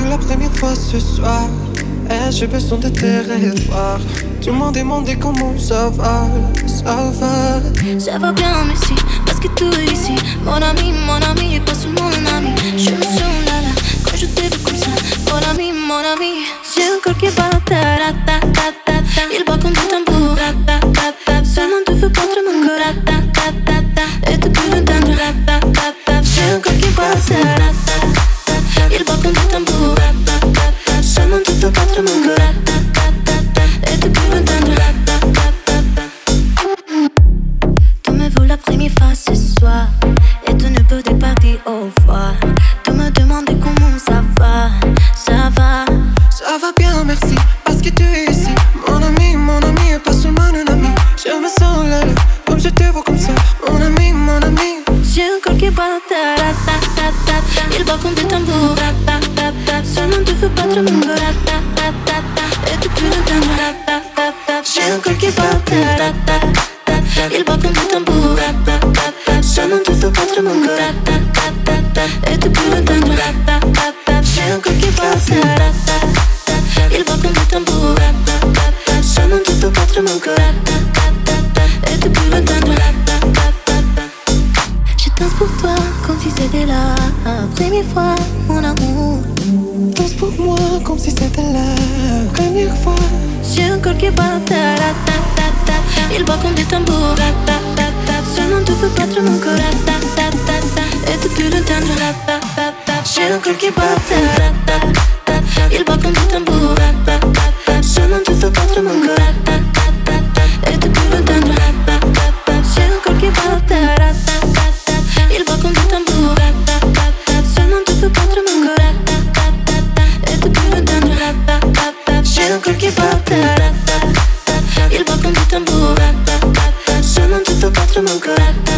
la première fois ce soir. Et j'ai besoin de tes rêves. Tout le monde demandait comment ça va. Ça va. Ça va bien, merci, parce que tout est ici. Mon ami, et pas seulement mon ami. Je me sens là, quand je te veux comme ça. Mon ami, j'ai un corps qui bat, il bat comme du tambour. Seulement tu veux battre mon corps, et tu peux l'entendre. J'ai un corps qui bat, il bat comme du tambour. Seulement tu veux battre mon corps, et tu peux l'entendre. Tu me veux la première fois ce soir, et tu ne peux te pas dire au revoir. Tu me demandes comment ça va, ça va. Ça va bien, merci, parce que tu es ici. Mon ami, et pas seulement un ami. Je me sens là, comme je te vois comme ça. Mon ami. J'ai un corps qui bat, il bat comme des tambours. Seulement tu veux battre mon corps, et tu peux l'entendre. J'ai un corps qui bat, il bat comme des tambours. Seulement tu veux battre mon corps, et tu peux l'entendre. J'ai un corps qui bat, il bat comme des tambours. Seulement tu veux battre mon corps, et tu peux l'entendre. Je danse pour toi comme si c'était la première fois, mon amour. Danse pour moi comme si c'était la première fois. J'ai un corps qui bat, il bat comme des tambours. Seulement tu veux battre mon corps, et tu peux l'entendre. J'ai un corps qui bat, il bat comme des tambours. Seulement tu veux battre mon corps, et tu peux l'entendre. J'ai un corps qui bat, il bat comme des tambours. Seulement tu veux battre mon corps, et tu peux l'entendre. J'ai un corps qui bat, il bat comme des tambours. Seulement tu veux battre mon corps.